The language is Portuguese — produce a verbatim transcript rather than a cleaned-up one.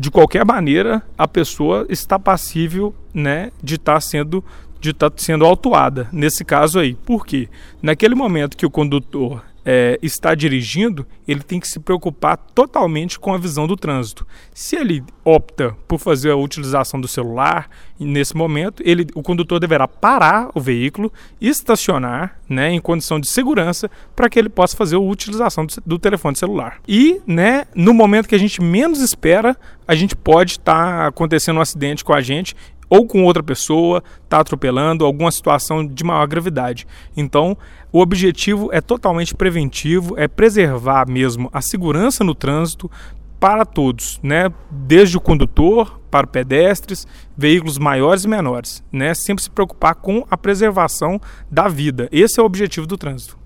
de qualquer maneira, a pessoa está passível, né, de estar sendo, de estar sendo autuada, nesse caso aí. Por quê? Naquele momento que o condutor é, está dirigindo, ele tem que se preocupar totalmente com a visão do trânsito. Se ele opta por fazer a utilização do celular, nesse momento, ele, o condutor deverá parar o veículo, estacionar, né, em condição de segurança, para que ele possa fazer a utilização do, do telefone celular. E, né, no momento que a gente menos espera, a gente pode estar tá acontecendo um acidente com a gente ou com outra pessoa, está atropelando, alguma situação de maior gravidade. Então, o objetivo é totalmente preventivo, é preservar mesmo a segurança no trânsito para todos, né? Desde o condutor, para pedestres, veículos maiores e menores, né? Sempre se preocupar com a preservação da vida. Esse é o objetivo do trânsito.